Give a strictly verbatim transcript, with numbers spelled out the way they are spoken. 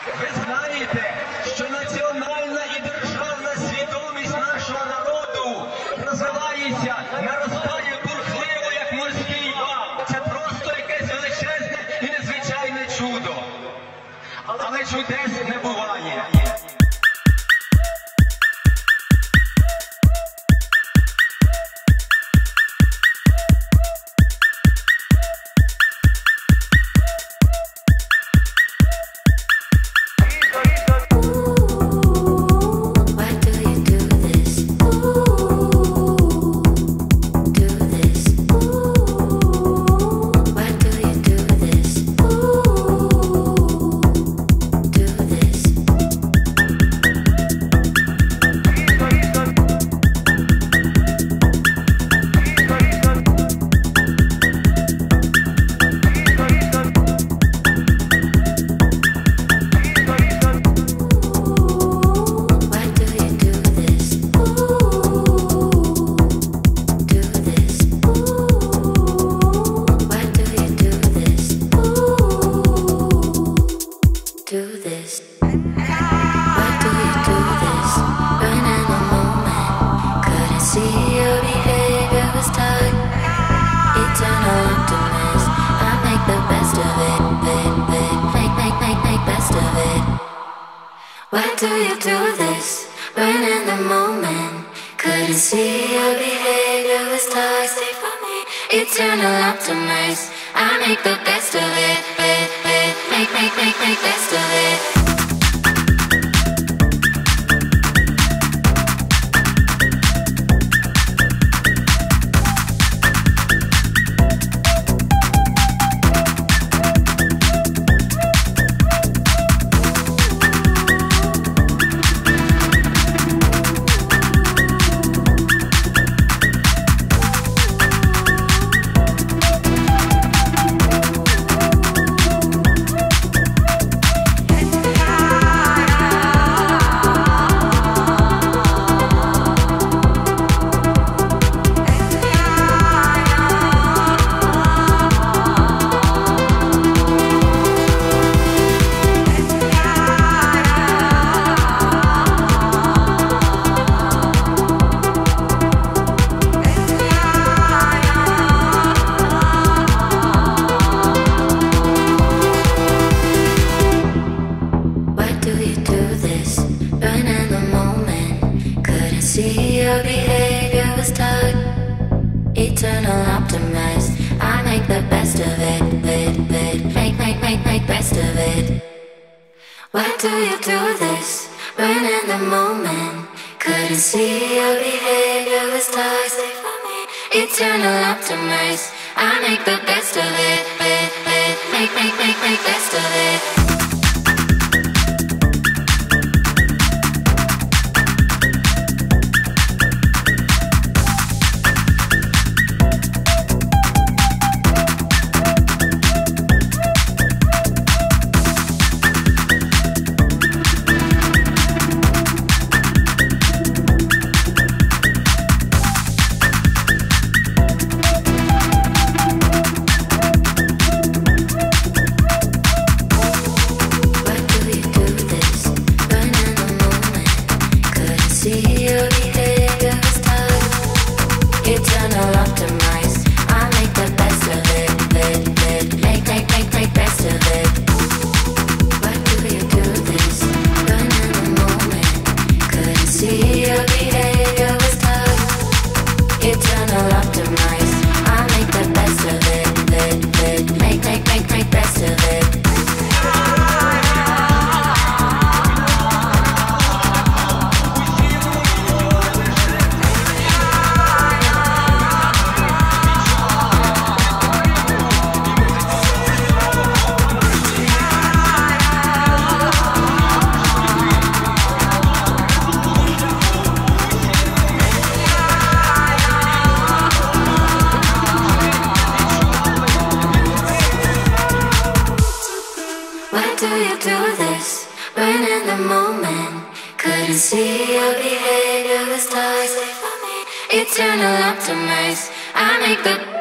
Ви знаєте, що національна і державна свідомість нашого народу розвивається, наростає бурхливо, як морський вал. Це просто якесь величезне і незвичайне чудо. Але чудес не буває. Why do you do this? When in the moment, couldn't see your behavior was toxic for me. Eternal optimist, I make the best of it, it, it. Make, make, make, make best of it. Your behavior was taught. Eternal optimist, I make the best of it, it, it. Make, make, make, make best of it. Why do you do this? When in the moment, couldn't see your behavior was toxic for me. Eternal optimist, I make the best of it, it, it. Make, make, make, make best of it. See your behavior was toxic for me. Eternal optimist, I make the